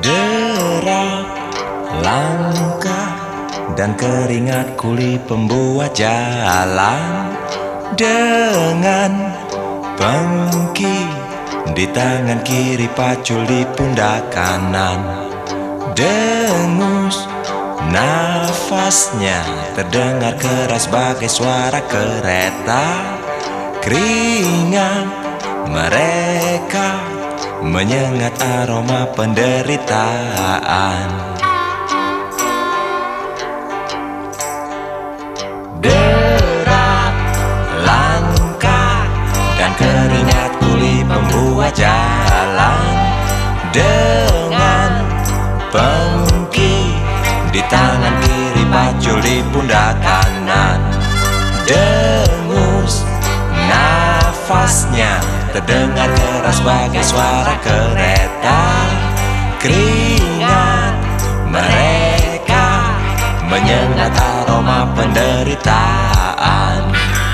Derap langkah dan keringat kuli pembuat jalan, dengan pengki di tangan kiri, pacul di pundak kanan. Dengus nafasnya terdengar keras bagai suara kereta. Keringat mereka menyengat aroma penderitaan. Derap langkah dan keringat kuli pembuat jalan, dengan pengki di tangan kiri, pacul di pundak kanan. Dengus nafasnya terdengar keras bagai suara kereta. Keringat mereka menyengat aroma penderitaan.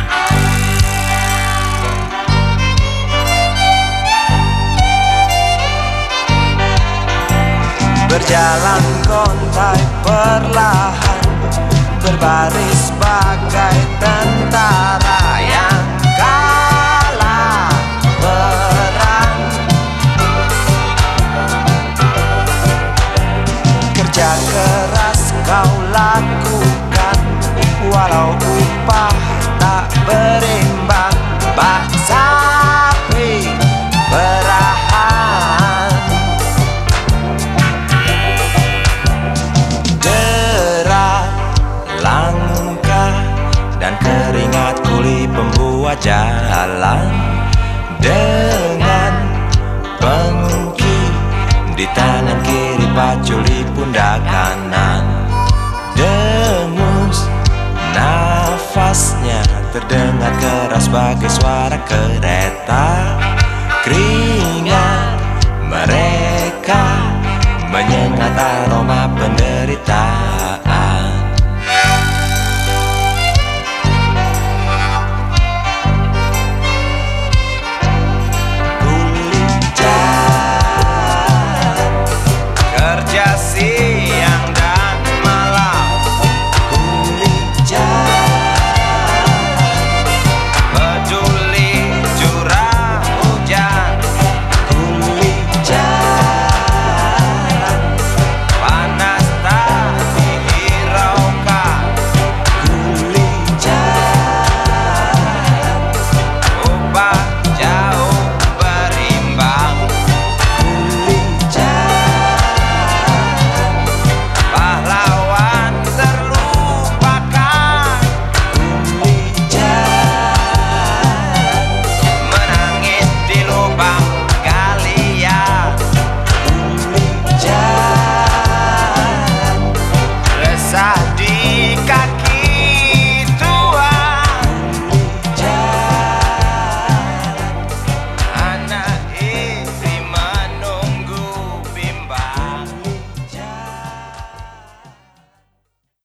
Berjalan kontai perlahan, berbaris bagai tentara yang kalah perang. Kerja keras kau lakukan, walau upah tak berimbang. Bak sapi perahan, derap langkah dan keringat kuli pembuat jalan, dengan pengki di tangan kiri, pacul di pundak kanan. Dengus nafasnya terdengar keras bagai suara kereta. Keringat mereka